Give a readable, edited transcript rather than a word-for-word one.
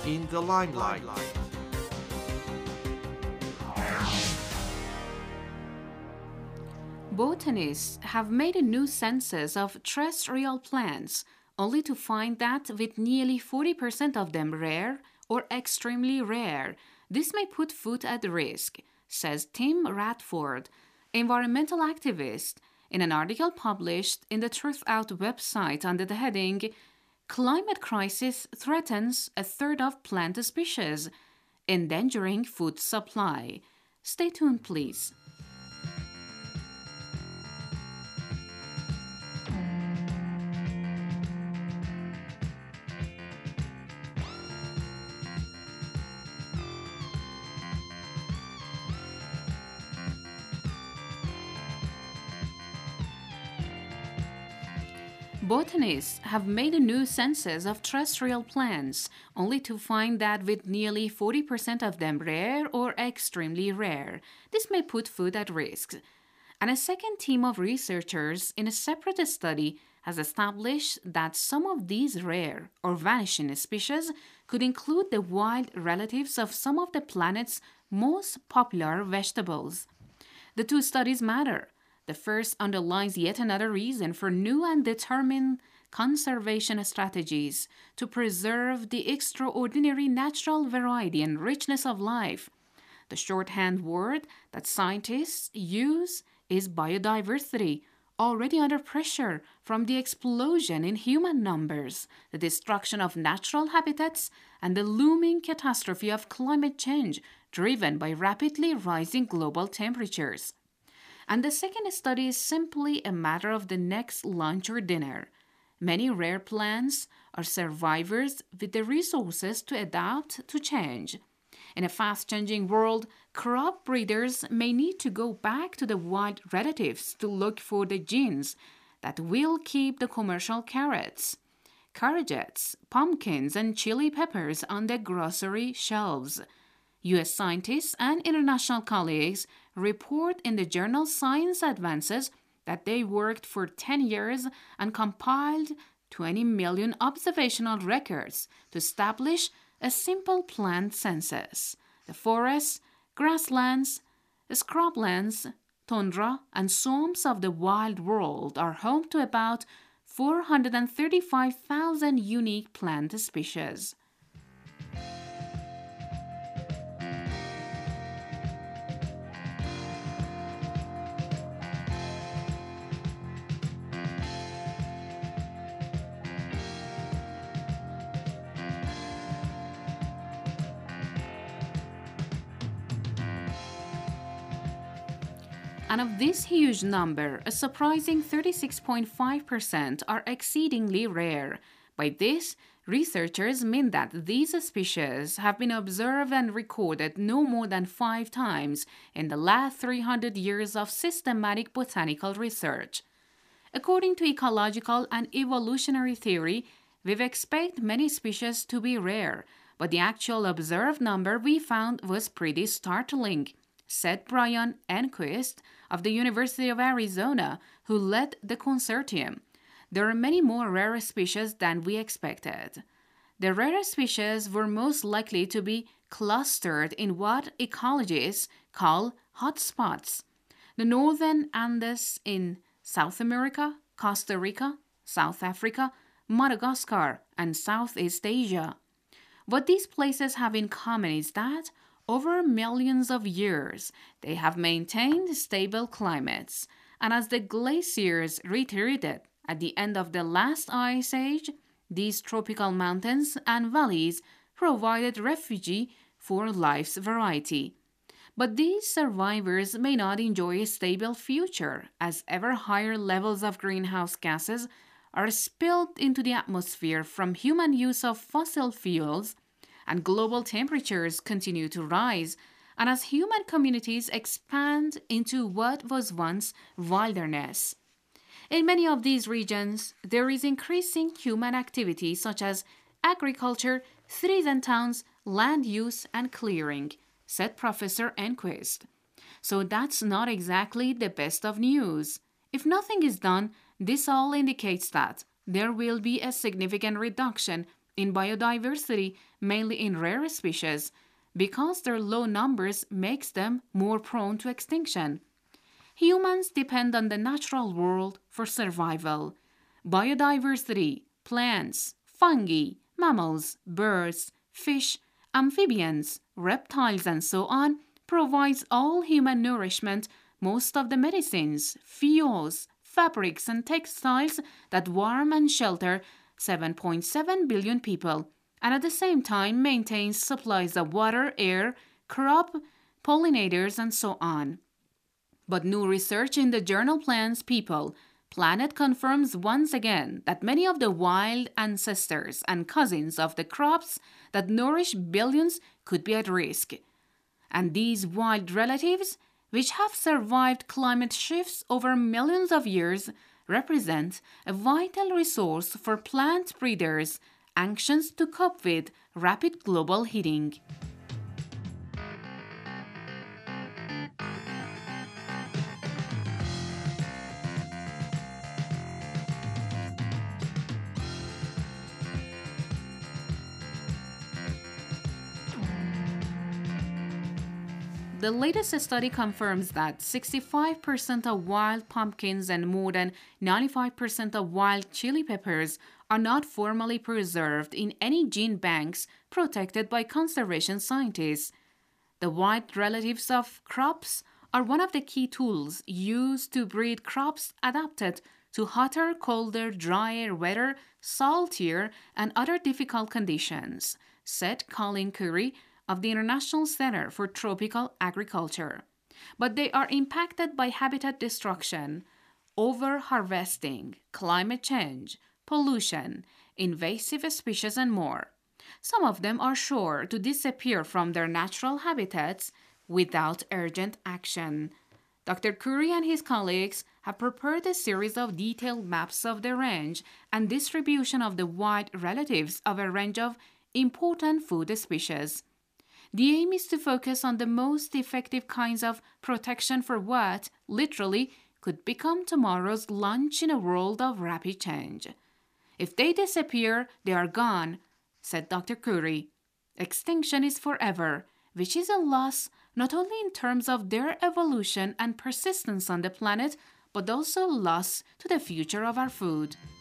in the limelight. Botanists have made a new census of terrestrial plants, only to find that with nearly 40% of them rare or extremely rare, this may put food at risk, says Tim Radford, environmental activist, in an article published in the Truth Out website under the heading Climate Crisis Threatens a Third of Plant Species, Endangering Food Supply. Stay tuned, please. Botanists have made a new census of terrestrial plants, only to find that with nearly 40% of them rare or extremely rare, this may put food at risk. And a second team of researchers in a separate study has established that some of these rare or vanishing species could include the wild relatives of some of the planet's most popular vegetables. The two studies matter. The first underlines yet another reason for new and determined conservation strategies to preserve the extraordinary natural variety and richness of life. The shorthand word that scientists use is biodiversity, already under pressure from the explosion in human numbers, the destruction of natural habitats, and the looming catastrophe of climate change driven by rapidly rising global temperatures. And the second study is simply a matter of the next lunch or dinner. Many rare plants are survivors with the resources to adapt to change. In a fast-changing world, crop breeders may need to go back to the wild relatives to look for the genes that will keep the commercial carrots, courgettes, pumpkins, and chili peppers on the grocery shelves. U.S. scientists and international colleagues report in the journal Science Advances that they worked for 10 years and compiled 20 million observational records to establish a simple plant census. The forests, grasslands, scrublands, tundra, and swamps of the wild world are home to about 435,000 unique plant species. And of this huge number, a surprising 36.5% are exceedingly rare. By this, researchers mean that these species have been observed and recorded no more than 5 times in the last 300 years of systematic botanical research. According to ecological and evolutionary theory, we expect many species to be rare, but the actual observed number we found was pretty startling, said Brian Enquist of the University of Arizona, who led the consortium. There are many more rare species than we expected. The rare species were most likely to be clustered in what ecologists call hotspots. The northern Andes in South America, Costa Rica, South Africa, Madagascar, and Southeast Asia. What these places have in common is that over millions of years, they have maintained stable climates, and as the glaciers retreated at the end of the last ice age, these tropical mountains and valleys provided refuge for life's variety. But these survivors may not enjoy a stable future, as ever higher levels of greenhouse gases are spilled into the atmosphere from human use of fossil fuels, and global temperatures continue to rise, and as human communities expand into what was once wilderness. In many of these regions, there is increasing human activity such as agriculture, cities and towns, land use, and clearing, said Professor Enquist. So that's not exactly the best of news. If nothing is done, this all indicates that there will be a significant reduction in biodiversity, mainly in rare species, because their low numbers makes them more prone to extinction. Humans depend on the natural world for survival. Biodiversity, plants, fungi, mammals, birds, fish, amphibians, reptiles, and so on, provides all human nourishment, most of the medicines, fuels, fabrics, and textiles that warm and shelter 7.7 billion people, and at the same time maintains supplies of water, air, crop, pollinators, and so on. But new research in the journal Plants People Planet confirms once again that many of the wild ancestors and cousins of the crops that nourish billions could be at risk. And these wild relatives, which have survived climate shifts over millions of years, represent a vital resource for plant breeders anxious to cope with rapid global heating. The latest study confirms that 65% of wild pumpkins and more than 95% of wild chili peppers are not formally preserved in any gene banks protected by conservation scientists. The wild relatives of crops are one of the key tools used to breed crops adapted to hotter, colder, drier weather, saltier, and other difficult conditions, said Colin Currie of the International Center for Tropical Agriculture. But they are impacted by habitat destruction, over-harvesting, climate change, pollution, invasive species, and more. Some of them are sure to disappear from their natural habitats without urgent action. Dr. Currie and his colleagues have prepared a series of detailed maps of the range and distribution of the wild relatives of a range of important food species. The aim is to focus on the most effective kinds of protection for what, literally, could become tomorrow's lunch in a world of rapid change. If they disappear, they are gone, said Dr. Currie. Extinction is forever, which is a loss not only in terms of their evolution and persistence on the planet, but also loss to the future of our food.